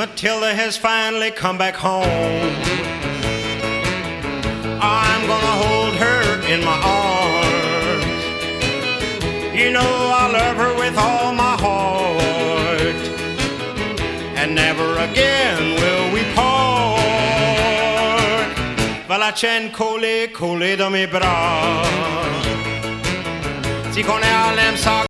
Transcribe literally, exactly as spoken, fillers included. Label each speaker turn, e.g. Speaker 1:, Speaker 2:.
Speaker 1: Matilda has finally come back home. I'm gonna hold her in my arms. You know I love her with all my heart, and never again will we part. Valacen kole kole do mi bra, si kone alem sa